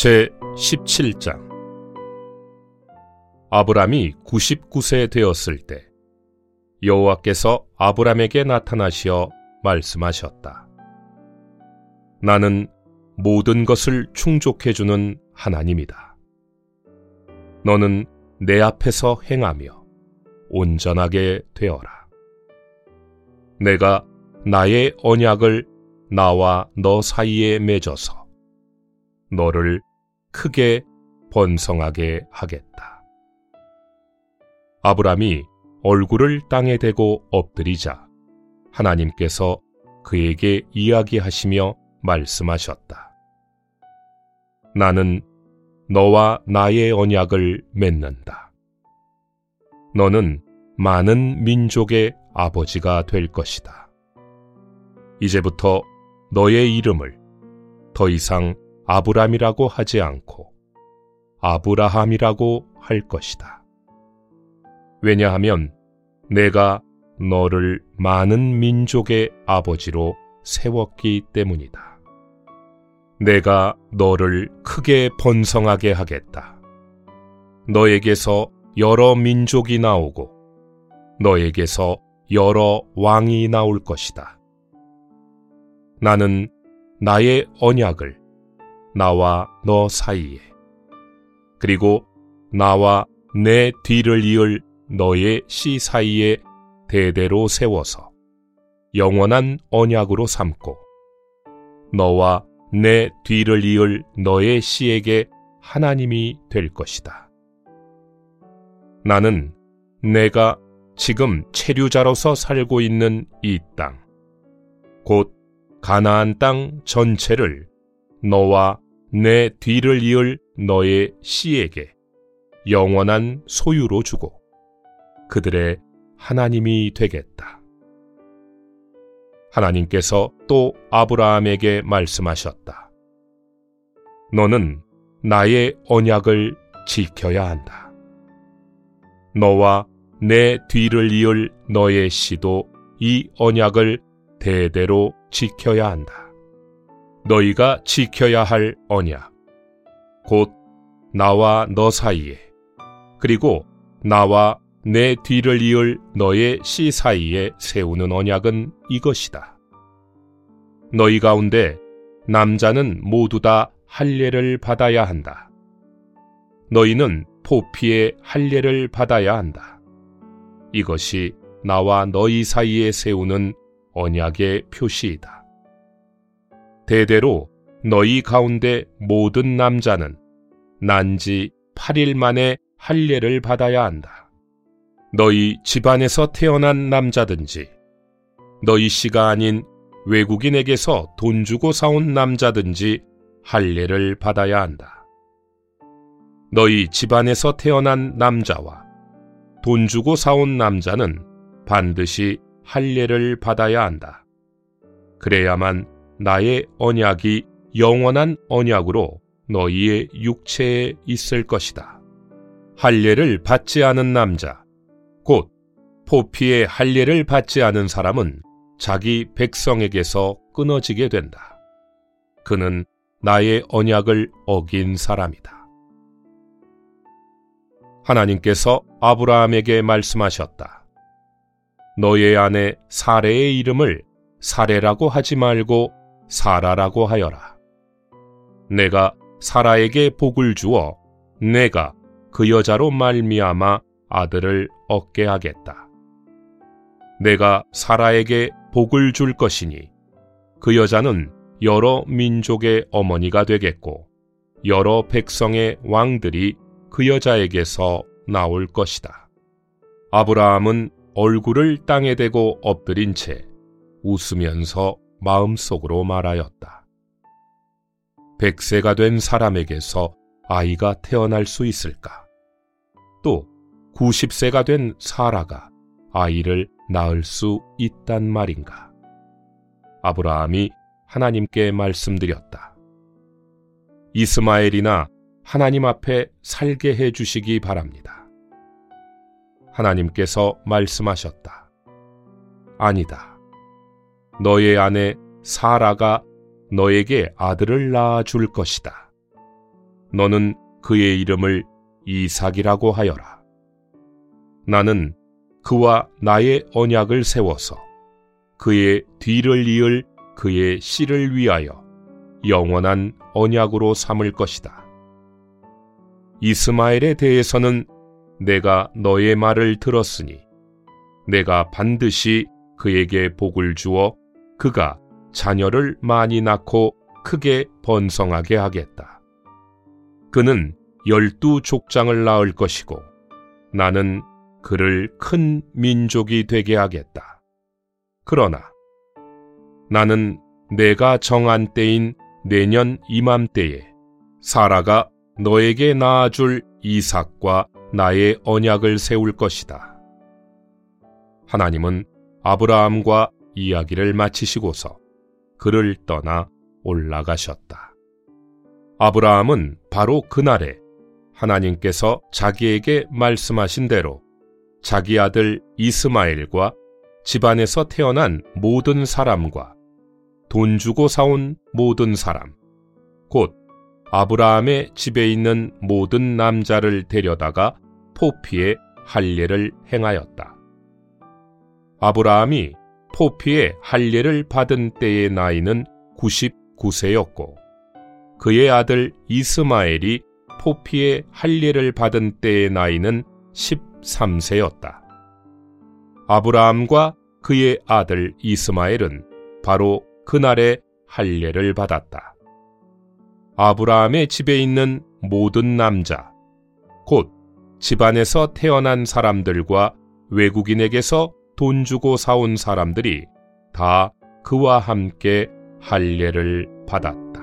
제 17장. 아브람이 99세 되었을 때 여호와께서 아브람에게 나타나시어 말씀하셨다. 나는 모든 것을 충족해 주는 하나님이다. 너는 내 앞에서 행하며 온전하게 되어라. 내가 나의 언약을 나와 너 사이에 맺어서 너를 크게 번성하게 하겠다. 아브람이 얼굴을 땅에 대고 엎드리자 하나님께서 그에게 이야기하시며 말씀하셨다. 나는 너와 나의 언약을 맺는다. 너는 많은 민족의 아버지가 될 것이다. 이제부터 너의 이름을 더 이상 아브람이라고 하지 않고 아브라함이라고 할 것이다. 왜냐하면 내가 너를 많은 민족의 아버지로 세웠기 때문이다. 내가 너를 크게 번성하게 하겠다. 너에게서 여러 민족이 나오고 너에게서 여러 왕이 나올 것이다. 나는 나의 언약을 나와 너 사이에 그리고 나와 내 뒤를 이을 너의 씨 사이에 대대로 세워서 영원한 언약으로 삼고 너와 내 뒤를 이을 너의 씨에게 하나님이 될 것이다. 나는 내가 지금 체류자로서 살고 있는 이 땅, 곧 가나안 땅 전체를 너와 내 뒤를 이을 너의 씨에게 영원한 소유로 주고 그들의 하나님이 되겠다. 하나님께서 또 아브라함에게 말씀하셨다. 너는 나의 언약을 지켜야 한다. 너와 내 뒤를 이을 너의 씨도 이 언약을 대대로 지켜야 한다. 너희가 지켜야 할 언약, 곧 나와 너 사이에 그리고 나와 내 뒤를 이을 너의 씨 사이에 세우는 언약은 이것이다. 너희 가운데 남자는 모두 다 할례를 받아야 한다. 너희는 포피의 할례를 받아야 한다. 이것이 나와 너희 사이에 세우는 언약의 표시이다. 대대로 너희 가운데 모든 남자는 난지 8일 만에 할례를 받아야 한다. 너희 집안에서 태어난 남자든지 너희 씨가 아닌 외국인에게서 돈 주고 사온 남자든지 할례를 받아야 한다. 너희 집안에서 태어난 남자와 돈 주고 사온 남자는 반드시 할례를 받아야 한다. 그래야만 나의 언약이 영원한 언약으로 너희의 육체에 있을 것이다. 할례를 받지 않은 남자, 곧 포피의 할례를 받지 않은 사람은 자기 백성에게서 끊어지게 된다. 그는 나의 언약을 어긴 사람이다. 하나님께서 아브라함에게 말씀하셨다. 너의 아내 사레의 이름을 사레라고 하지 말고 사라라고 하여라. 내가 사라에게 복을 주어 내가 그 여자로 말미암아 아들을 얻게 하겠다. 내가 사라에게 복을 줄 것이니 그 여자는 여러 민족의 어머니가 되겠고 여러 백성의 왕들이 그 여자에게서 나올 것이다. 아브라함은 얼굴을 땅에 대고 엎드린 채 웃으면서 마음속으로 말하였다. 100세가 된 사람에게서 아이가 태어날 수 있을까? 또 90세가 된 사라가 아이를 낳을 수 있단 말인가? 아브라함이 하나님께 말씀드렸다. 이스마엘이나 하나님 앞에 살게 해 주시기 바랍니다. 하나님께서 말씀하셨다. 아니다. 너의 아내 사라가 너에게 아들을 낳아 줄 것이다. 너는 그의 이름을 이삭이라고 하여라. 나는 그와 나의 언약을 세워서 그의 뒤를 이을 그의 씨를 위하여 영원한 언약으로 삼을 것이다. 이스마엘에 대해서는 내가 너의 말을 들었으니 내가 반드시 그에게 복을 주어 그가 자녀를 많이 낳고 크게 번성하게 하겠다. 그는 12족장을 낳을 것이고 나는 그를 큰 민족이 되게 하겠다. 그러나 나는 내가 정한 때인 내년 이맘때에 사라가 너에게 낳아줄 이삭과 나의 언약을 세울 것이다. 하나님은 아브라함과 이야기를 마치시고서 그를 떠나 올라가셨다. 아브라함은 바로 그날에 하나님께서 자기에게 말씀하신 대로 자기 아들 이스마엘과 집안에서 태어난 모든 사람과 돈 주고 사온 모든 사람, 곧 아브라함의 집에 있는 모든 남자를 데려다가 포피의 할례를 행하였다. 아브라함이 포피의 할례를 받은 때의 나이는 99세였고 그의 아들 이스마엘이 포피의 할례를 받은 때의 나이는 13세였다. 아브라함과 그의 아들 이스마엘은 바로 그날에 할례를 받았다. 아브라함의 집에 있는 모든 남자, 곧 집안에서 태어난 사람들과 외국인에게서 돈 주고 사온 사람들이 다 그와 함께 할례를 받았다.